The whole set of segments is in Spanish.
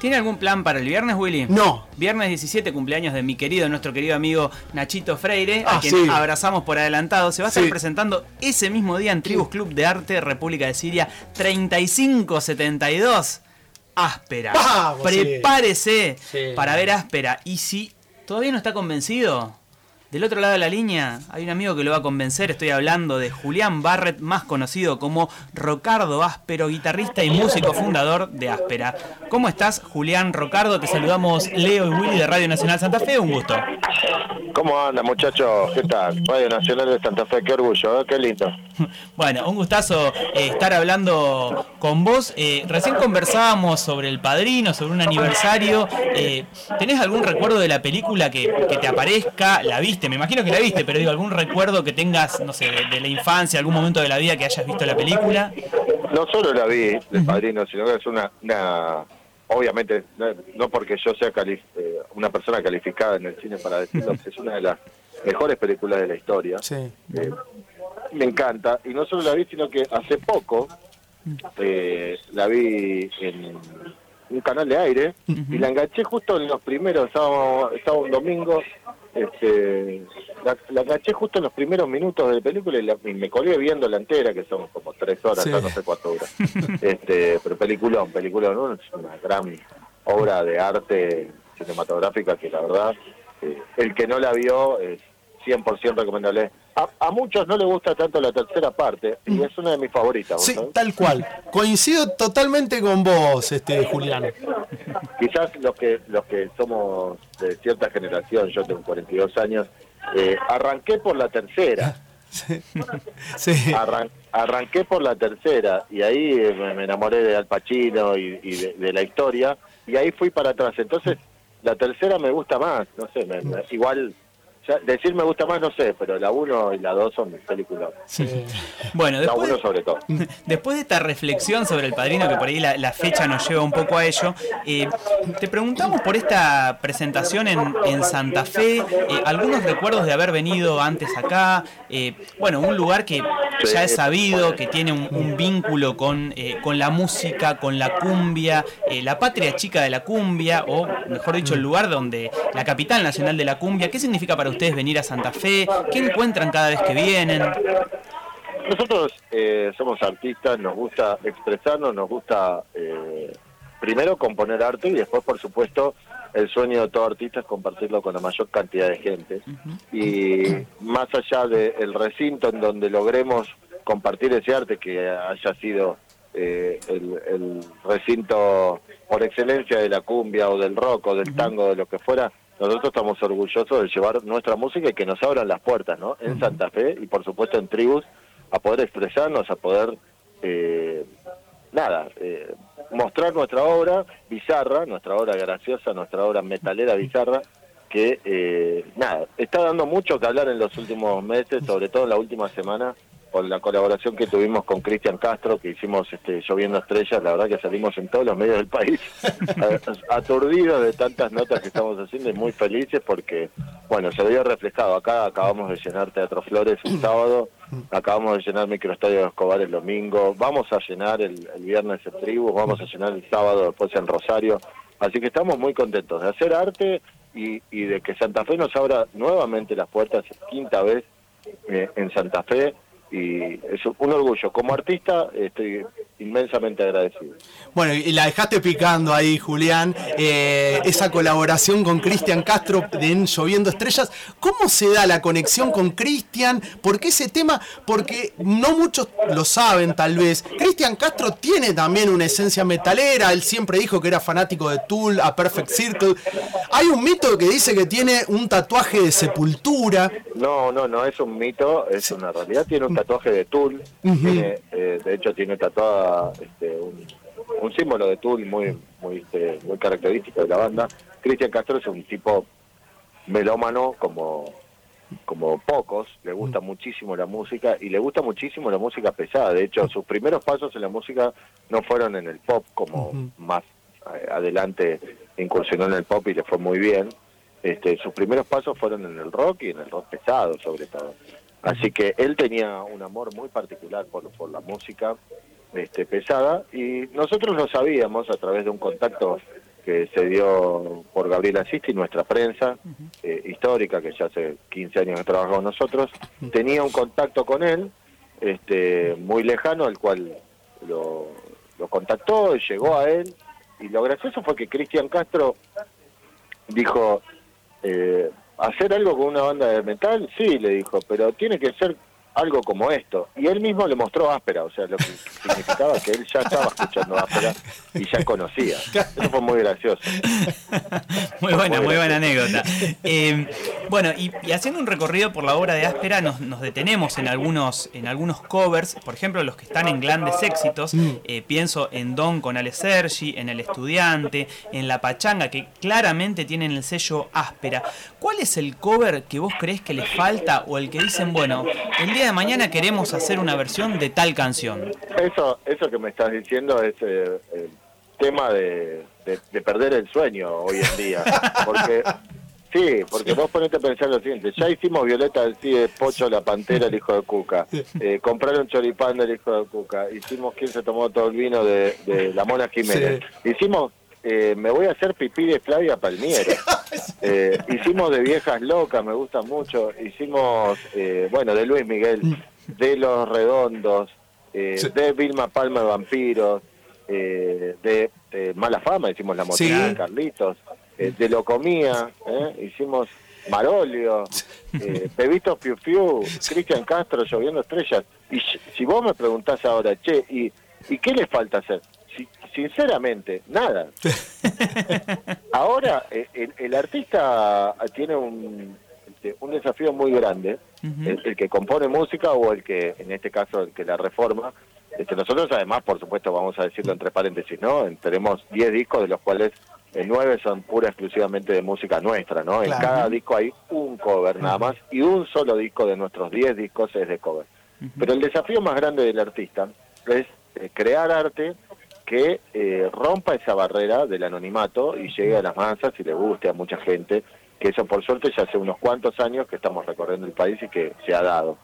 ¿Tiene algún plan para el viernes, Willy? No. Viernes 17, cumpleaños de nuestro querido amigo Nachito Freire, a quien sí. abrazamos por adelantado. Se va a estar presentando ese mismo día en Tribus Club de Arte, República de Siria, 3572. Áspera. Vamos, prepárese para ver Áspera. Y si todavía no está convencido, del otro lado de la línea hay un amigo que lo va a convencer. Estoy hablando de Julián Barret, más conocido como Rocardo Áspero, guitarrista y músico fundador de Áspera. ¿Cómo estás, Julián Rocardo? Te saludamos Leo y Willy de Radio Nacional Santa Fe. Un gusto. ¿Cómo anda, muchachos? ¿Qué tal? Radio Nacional de Santa Fe, qué orgullo, ¿eh? Qué lindo. Bueno, un gustazo estar hablando con vos. Recién conversábamos sobre El Padrino, sobre un aniversario. ¿Tenés algún recuerdo de la película que te aparezca? ¿La viste? Me imagino que la viste, pero digo, algún recuerdo que tengas, no sé, de la infancia, algún momento de la vida que hayas visto la película. No solo la vi, El Padrino, sino que es una obviamente, no porque yo sea una persona calificada en el cine para decirlo, es una de las mejores películas de la historia. Sí. Me encanta, y no solo la vi, sino que hace poco la vi en un canal de aire y la enganché justo en los primeros, estaba un domingo, la enganché justo en los primeros minutos de la película y me colgué viendo la entera, que son como 3 horas, no sé cuánto dura. Pero peliculón, ¿no? Es una gran obra de arte cinematográfica que la verdad, el que no la vio es 100% recomendable. A muchos no les gusta tanto la tercera parte y es una de mis favoritas. Sí, ¿sabes? tal cual. Coincido totalmente con vos, Julián. Quizás los que somos de cierta generación, yo tengo 42 años, arranqué por la tercera. Sí. Arranqué por la tercera y ahí me enamoré de Al Pacino y de la historia y ahí fui para atrás. Entonces la tercera me gusta más, no sé, igual... Ya, decir me gusta más, no sé, pero la 1 y la 2 son mis películas. Sí. Bueno, la 1 sobre todo. Después de esta reflexión sobre El Padrino, que por ahí la fecha nos lleva un poco a ello, te preguntamos por esta presentación en Santa Fe, algunos recuerdos de haber venido antes acá, bueno, un lugar que ya es sabido, que tiene un vínculo con la música, con la cumbia, la patria chica de la cumbia, o mejor dicho, el lugar donde la capital nacional de la cumbia. ¿Qué significa para ustedes venir a Santa Fe? ¿Qué encuentran cada vez que vienen? Nosotros somos artistas, nos gusta expresarnos, nos gusta primero componer arte y después, por supuesto, el sueño de todo artista es compartirlo con la mayor cantidad de gente. Y más allá del recinto en donde logremos compartir ese arte, que haya sido el recinto por excelencia de la cumbia o del rock o del tango, de lo que fuera, nosotros estamos orgullosos de llevar nuestra música y que nos abran las puertas, ¿no? En Santa Fe y por supuesto en Tribus, a poder expresarnos, a poder mostrar nuestra obra bizarra, nuestra obra graciosa, nuestra obra metalera bizarra, que está dando mucho que hablar en los últimos meses, sobre todo en la última semana, con la colaboración que tuvimos con Cristian Castro, que hicimos Lloviendo Estrellas. La verdad que salimos en todos los medios del país aturdidos de tantas notas que estamos haciendo y muy felices porque, bueno, se veía reflejado. Acá acabamos de llenar Teatro Flores el sábado, acabamos de llenar Microestadio de Escobar el domingo, vamos a llenar el viernes en Tribus, vamos a llenar el sábado después en Rosario, así que estamos muy contentos de hacer arte y de que Santa Fe nos abra nuevamente las puertas, quinta vez en Santa Fe. Y es un orgullo. Como artista estoy inmensamente agradecido. Bueno, y la dejaste picando ahí, Julián, esa colaboración con Cristian Castro en Lloviendo Estrellas. ¿Cómo se da la conexión con Cristian? ¿Por qué ese tema? Porque no muchos lo saben, tal vez. Cristian Castro tiene también una esencia metalera. Él siempre dijo que era fanático de Tool, A Perfect Circle. Hay un mito que dice que tiene un tatuaje de Sepultura. No es un mito, es una realidad. Tiene un tatuaje de Tool, tiene, de hecho tiene tatuada un símbolo de Tool muy característico de la banda. Cristian Castro es un tipo melómano como pocos, le gusta muchísimo la música y le gusta muchísimo la música pesada. De hecho, sus primeros pasos en la música no fueron en el pop, como más adelante incursionó en el pop y le fue muy bien. Sus primeros pasos fueron en el rock y en el rock pesado sobre todo. Así que él tenía un amor muy particular por la música pesada y nosotros lo sabíamos a través de un contacto que se dio por Gabriela Sisti, nuestra prensa histórica, que ya hace 15 años que trabaja con nosotros, tenía un contacto con él, muy lejano, el cual lo contactó y llegó a él, y lo gracioso fue que Cristian Castro dijo, ¿hacer algo con una banda de metal? Sí, le dijo, pero tiene que ser algo como esto. Y él mismo le mostró Áspera, o sea, lo que significaba que él ya estaba escuchando Áspera y ya conocía. Eso fue muy gracioso. Muy buena anécdota. Bueno, y haciendo un recorrido por la obra de Áspera, nos detenemos en algunos covers, por ejemplo, los que están en grandes éxitos. Pienso en Don con Ale Sergi, en El Estudiante, en La Pachanga, que claramente tienen el sello Áspera. ¿Cuál es el cover que vos creés que les falta, o el que dicen, bueno, el día de mañana queremos hacer una versión de tal canción? Eso que me estás diciendo es el tema de perder el sueño hoy en día. Porque vos ponete a pensar lo siguiente: ya hicimos Violeta del CIDE, Pocho la Pantera, el hijo de Cuca, compraron Choripán del hijo de Cuca, hicimos Quién se tomó todo el vino de la Mona Jiménez, hicimos Me voy a hacer pipí de Flavia Palmiero, hicimos de Viejas Locas, me gusta mucho, hicimos de Luis Miguel, de Los Redondos, de Vilma Palma de Vampiros, de Mala Fama, hicimos La Motina de Carlitos, de Lo Comía, hicimos Marolio, Pebito Fiu Fiu, Cristian Castro, Lloviendo Estrellas. Y si vos me preguntás ahora, ¿y qué le falta hacer? Sinceramente, nada. Ahora, el artista tiene un desafío muy grande, el que compone música o el que, en este caso, el que la reforma. Nosotros, además, por supuesto, vamos a decirlo entre paréntesis, ¿no? Tenemos 10 discos, de los cuales 9 son pura exclusivamente de música nuestra, ¿no? Claro. En cada disco hay un cover nada más, y un solo disco de nuestros 10 discos es de cover. Pero el desafío más grande del artista es crear arte que rompa esa barrera del anonimato y llegue a las masas y le guste a mucha gente, que eso por suerte ya hace unos cuantos años que estamos recorriendo el país y que se ha dado.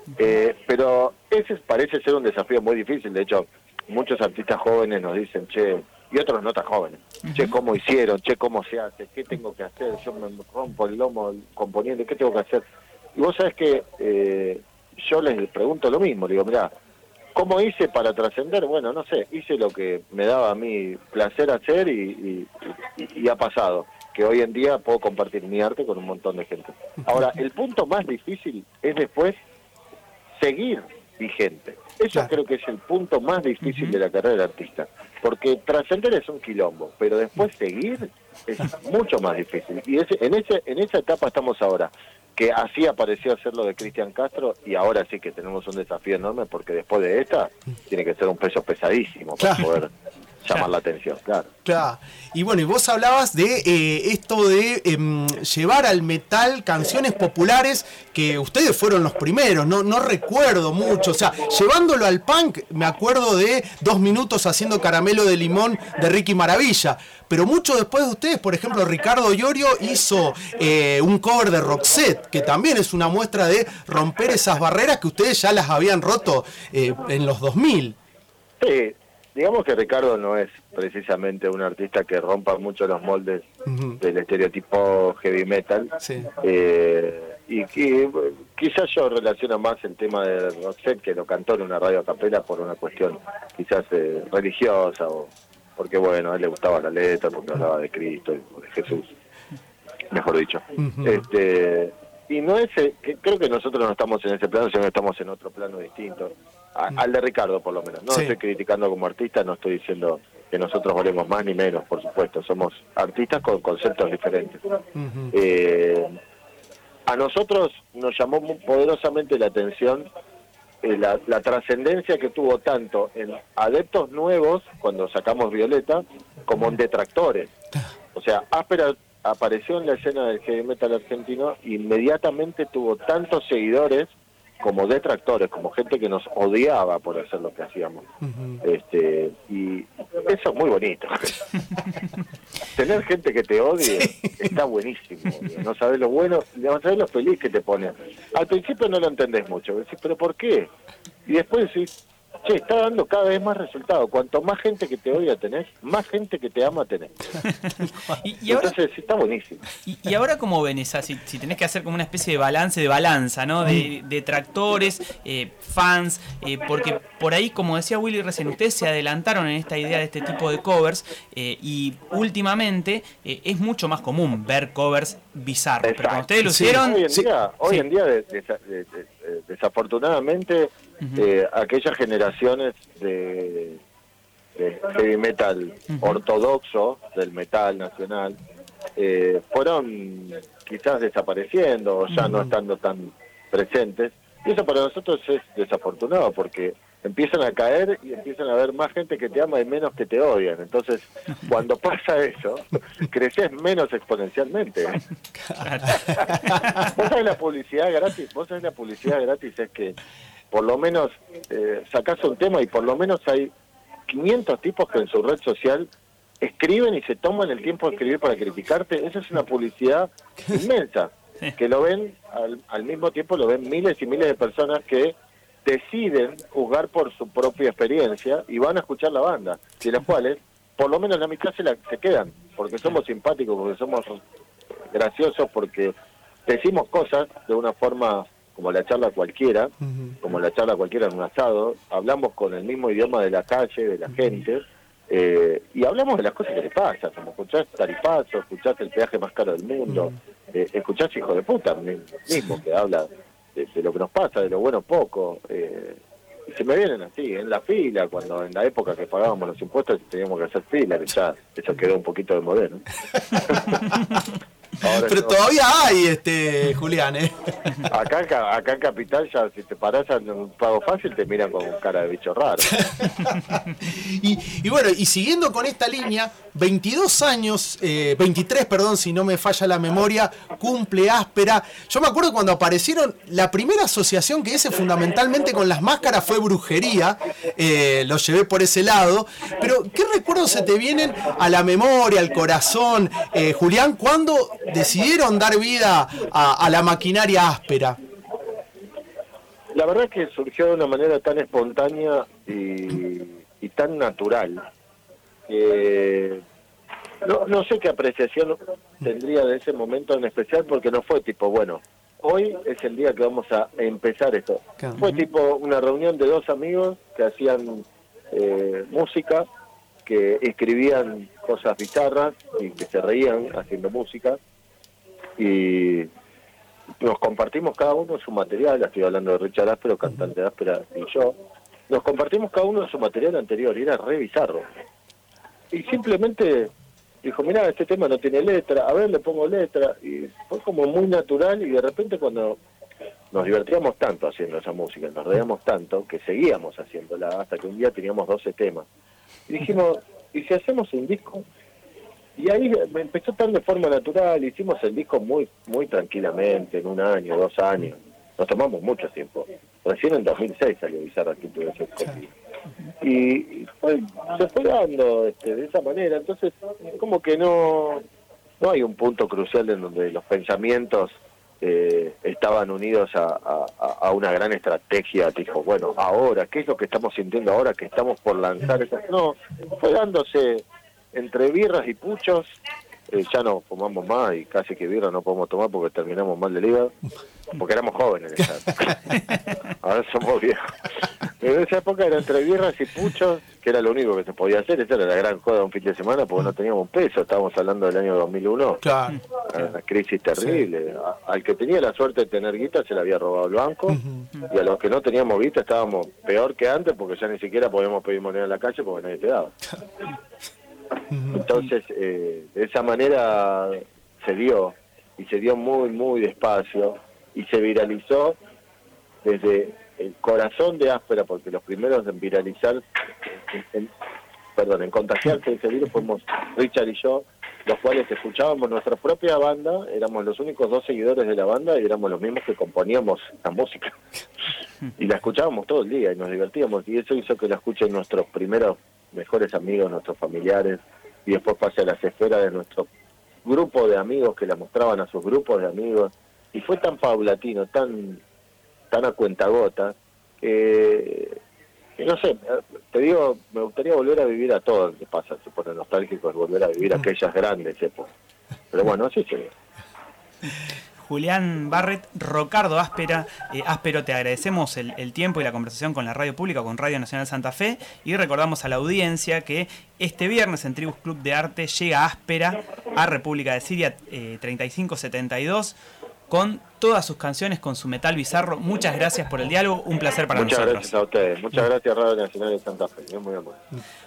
Pero ese parece ser un desafío muy difícil. De hecho, muchos artistas jóvenes nos dicen, y otros no tan jóvenes, ¿cómo hicieron? ¿Cómo se hace? ¿Qué tengo que hacer? Yo me rompo el lomo componiendo, ¿qué tengo que hacer? Y vos sabés que yo les pregunto lo mismo, le digo, mirá, ¿cómo hice para trascender? Bueno, no sé, hice lo que me daba a mí placer hacer y ha pasado, que hoy en día puedo compartir mi arte con un montón de gente. Ahora, el punto más difícil es después seguir vigente. Eso creo que es el punto más difícil de la carrera del artista, porque trascender es un quilombo, pero después seguir es mucho más difícil. Y en esa etapa estamos ahora, que así apareció hacerlo de Cristian Castro, y ahora sí que tenemos un desafío enorme, porque después de esta tiene que ser un peso pesadísimo para poder llamar la atención, Claro. Y bueno, y vos hablabas de esto de llevar al metal canciones populares, que ustedes fueron los primeros, no recuerdo mucho, o sea, llevándolo al punk, me acuerdo de 2 minutos haciendo Caramelo de Limón de Ricky Maravilla, pero mucho después de ustedes, por ejemplo, Ricardo Iorio hizo un cover de Roxette, que también es una muestra de romper esas barreras que ustedes ya las habían roto en los 2000. Sí. Digamos que Ricardo no es precisamente un artista que rompa mucho los moldes del estereotipo heavy metal. Sí. Y quizás yo relaciono más el tema de Roxette, que lo cantó en una radio a capela por una cuestión quizás religiosa, o porque bueno, a él le gustaba la letra, porque hablaba de Cristo o de Jesús, mejor dicho. Y no es, creo que nosotros no estamos en ese plano, sino que estamos en otro plano distinto. Al de Ricardo, por lo menos. No estoy criticando como artista, no estoy diciendo que nosotros valemos más ni menos, por supuesto. Somos artistas con conceptos diferentes. A nosotros nos llamó poderosamente la atención la trascendencia que tuvo tanto en adeptos nuevos, cuando sacamos Violeta, como en detractores. O sea, Áspera apareció en la escena del heavy metal argentino, inmediatamente tuvo tantos seguidores como detractores, como gente que nos odiaba por hacer lo que hacíamos. Y eso es muy bonito. Tener gente que te odie está buenísimo. No sabes lo bueno, no sabes lo feliz que te pone. Al principio no lo entendés mucho, decís, ¿pero por qué? Y después decís, che, está dando cada vez más resultado. Cuanto más gente que te odia tenés, más gente que te ama tenés. y ahora, entonces está buenísimo. Y ahora, ¿cómo ven esa? Si tenés que hacer como una especie de balance, de balanza, ¿no? De detractores, fans, porque por ahí, como decía Willy recién, ustedes se adelantaron en esta idea de este tipo de covers, y últimamente es mucho más común ver covers bizarros. Pero cuando ustedes lo hicieron... Hoy en día desafortunadamente, aquellas generaciones de heavy metal ortodoxo, del metal nacional, fueron quizás desapareciendo o ya no estando tan presentes, y eso para nosotros es desafortunado porque empiezan a caer y empiezan a haber más gente que te ama y menos que te odian. Entonces, cuando pasa eso, creces menos exponencialmente. ¿Vos sabés la publicidad gratis? Es que por lo menos sacás un tema y por lo menos hay 500 tipos que en su red social escriben y se toman el tiempo de escribir para criticarte. Esa es una publicidad inmensa, que lo ven al mismo tiempo, lo ven miles y miles de personas que deciden juzgar por su propia experiencia y van a escuchar la banda, de las cuales por lo menos la mitad se quedan, porque somos simpáticos, porque somos graciosos, porque decimos cosas de una forma como la charla cualquiera, como la charla cualquiera en un asado, hablamos con el mismo idioma de la calle, de la gente, y hablamos de las cosas que le pasan, como escuchás tarifazo, escuchás el peaje más caro del mundo, escuchás hijo de puta mismo que habla de lo que nos pasa, de lo bueno poco, y se me vienen así, en la fila, cuando en la época que pagábamos los impuestos teníamos que hacer fila, que ya eso quedó un poquito de modelo. Ahora pero todavía hay, Julián, Acá en Capital ya si te parás en un pago fácil te miran con cara de bicho raro. y bueno, y siguiendo con esta línea, 22 años, 23, perdón, si no me falla la memoria, cumple Áspera. Yo me acuerdo cuando aparecieron, la primera asociación que hice fundamentalmente con las máscaras fue brujería, lo llevé por ese lado, pero ¿qué recuerdos se te vienen a la memoria, al corazón, Julián, cuando decidieron dar vida a la maquinaria Áspera? La verdad es que surgió de una manera tan espontánea y tan natural. No sé qué apreciación tendría de ese momento en especial, porque no fue tipo, bueno, hoy es el día que vamos a empezar esto. Fue tipo una reunión de dos amigos que hacían música, que escribían cosas bizarras y que se reían haciendo música, y nos compartimos cada uno su material. Estoy hablando de Richard Áspero, cantante de Áspera, y yo. Nos compartimos cada uno su material anterior y era re bizarro. Y simplemente dijo, mirá, este tema no tiene letra, a ver, le pongo letra, y fue como muy natural, y de repente cuando nos divertíamos tanto haciendo esa música, nos reíamos tanto, que seguíamos haciéndola, hasta que un día teníamos 12 temas. Y dijimos, ¿y si hacemos un disco? Y ahí me empezó tan de forma natural, hicimos el disco muy muy tranquilamente, en 1 año, 2 años. Nos tomamos mucho tiempo. Recién en 2006 salió Bizarra Actitud de Sexy. Y se fue dando de esa manera. Entonces, como que no hay un punto crucial en donde los pensamientos estaban unidos a una gran estrategia. Dijo, bueno, ahora, ¿qué es lo que estamos sintiendo ahora que estamos por lanzar esas? No, fue dándose entre birras y puchos. Ya no fumamos más y casi que birra no podemos tomar porque terminamos mal del hígado, porque éramos jóvenes en esa época. Ahora somos viejos. En esa época era entre birras y puchos, que era lo único que se podía hacer. Esa era la gran joda de un fin de semana, porque no teníamos un peso. Estábamos hablando del año 2001. Claro. Era una crisis terrible. Sí. Al que tenía la suerte de tener guita se la había robado el banco, y a los que no teníamos guita estábamos peor que antes, porque ya ni siquiera podíamos pedir moneda en la calle porque nadie te daba. Entonces, de esa manera se dio, y se dio muy, muy despacio, y se viralizó desde el corazón de Áspera, porque los primeros en viralizar, en contagiarse de ese virus fuimos Richard y yo, los cuales escuchábamos nuestra propia banda, éramos los únicos 2 seguidores de la banda, y éramos los mismos que componíamos la música. Y la escuchábamos todo el día, y nos divertíamos, y eso hizo que la escuchen nuestros primeros mejores amigos, nuestros familiares, y después pase a las esferas de nuestro grupo de amigos que la mostraban a sus grupos de amigos, y fue tan paulatino, tan a cuentagotas, que Y no sé, te digo, me gustaría volver a vivir a todo lo que pasa, se pone nostálgico, es volver a vivir aquellas grandes épocas. Pero bueno, así se ve. Julián Barret, Rocardo Áspera, Áspero, te agradecemos el tiempo y la conversación con la radio pública, con Radio Nacional Santa Fe, y recordamos a la audiencia que este viernes en Tribus Club de Arte llega Áspera a República de Siria 3572 con todas sus canciones, con su metal bizarro. Muchas gracias por el diálogo, un placer para nosotros. Muchas gracias a ustedes, muchas gracias Radio Nacional de Santa Fe, muy amable.